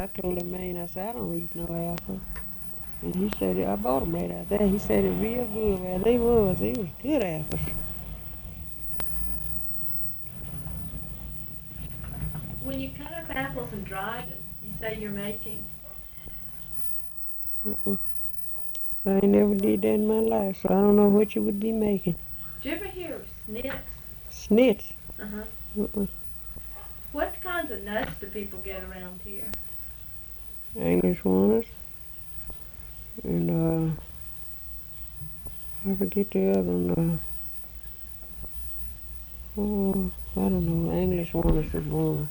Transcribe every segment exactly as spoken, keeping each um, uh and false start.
I told him, man, I said, I don't eat no apple. And he said, I bought them right out there. He said it real good. Well, they was. They was good apples. When you cut up apples and dry them, you say you're making. Mm-mm. I ain't never did that in my life, so I don't know what you would be making. Did you ever hear of snits? Snits? Uh-huh. Mm-mm. What kinds of nuts do people get around here? English walnuts. And, uh, I forget the other one. Uh, oh, I don't know. English walnuts is one.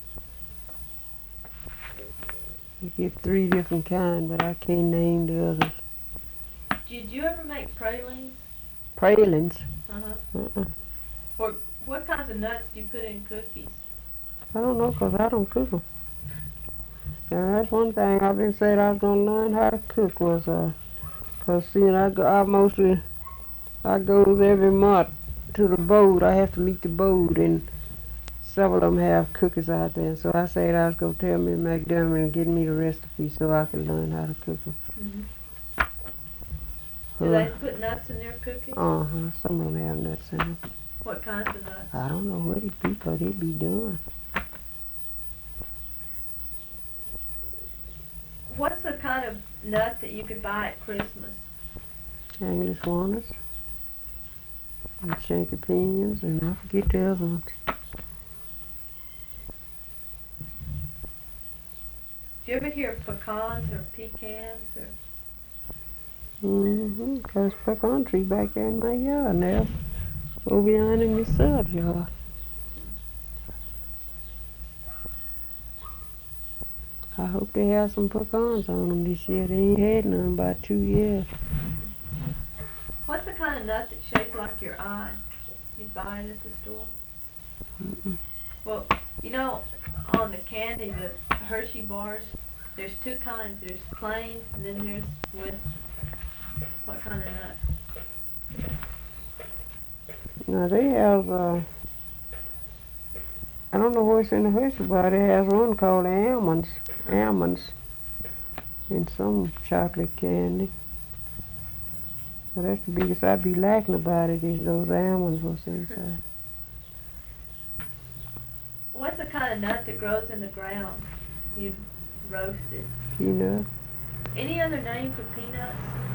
You get three different kinds, but I can't name the others. Did you ever make pralines? Pralines? Uh-huh. Uh-uh. Or what kinds of nuts do you put in cookies? I don't know, 'cause I don't cook them. And that's one thing I've been saying I was going to learn how to cook was, uh, 'cause seeing I go, I mostly, I goes every month to the boat. I have to meet the boat, and several of them have cookies out there. So I said I was going to tell me McDermott and get me the recipe so I could learn how to cook them. Mm-hmm. Do they put nuts in their cookies? Uh-huh. Some of them have nuts in them. What kinds of nuts? I don't know what it be, 'cause it be done. What's the kind of nut that you could buy at Christmas? English walnuts. And chankapinions, and I forget the other ones. Do you ever hear of pecans or pecans or? Mm-hmm. 'Cause pecan tree back there in my yard now. Over behind in my sub yard. I hope they have some pecans on them this year. They ain't had none about two years. What's the kind of nut that's shaped like your eye? You buy it at the store? Mm-mm. Well, you know, on the candy, the Hershey bars, there's two kinds. There's plain, and then there's with what kind of nut? Now they have, uh, I don't know what's in the Hershey bar. They have one called almonds. Almonds. And some chocolate candy. So that's the biggest I'd be lacking about it is those almonds what's inside. What's the kind of nut that grows in the ground? You roast it. Peanut. Any other name for peanuts?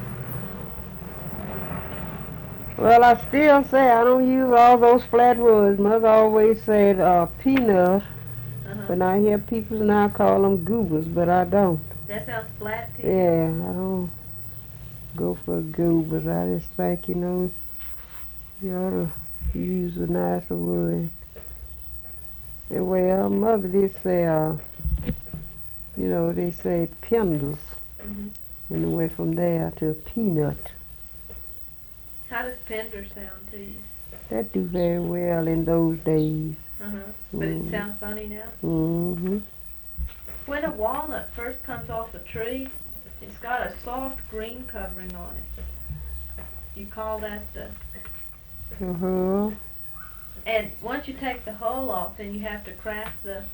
Well, I still say I don't use all those flat words. Mother always said uh, peanut, Uh-huh. but I hear people now call them goobers, but I don't. That sounds flat to you? Yeah, I don't go for goobers. I just think, you know, you ought to use a nicer word. And well, Mother did say, uh, you know, they said pendles, Mm-hmm. and it went from there to a peanut. How does pender sound to you? That do very well in those days. Uh-huh. But Mm. it sounds funny now? Mm-hmm. When a walnut first comes off the tree, it's got a soft green covering on it. You call that the... Uh-huh. And once you take the hull off, then you have to crack the...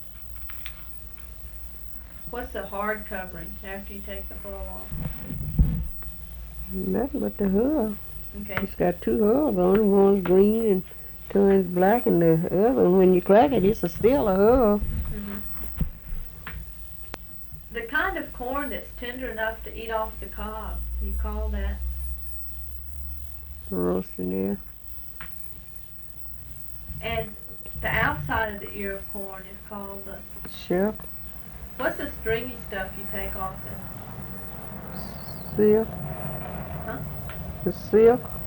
What's the hard covering after you take the hull off? Nothing but the hull. Okay. It's got two hulls on it. One's green and turns black, and the other one, when you crack it, it's a still a hull. Mm-hmm. The kind of corn that's tender enough to eat off the cob, you call that? Roasting there. And the outside of the ear of corn is called the... Shuck. What's the stringy stuff you take off it? Silk. Huh? The silk.